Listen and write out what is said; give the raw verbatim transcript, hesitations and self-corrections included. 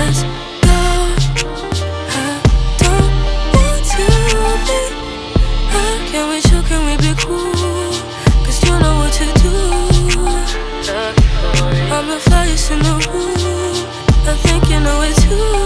let's go. I don't want to be. I can we chill, can we be cool? Cause you know what to do. I'm the flyest in the room. I think you know it too.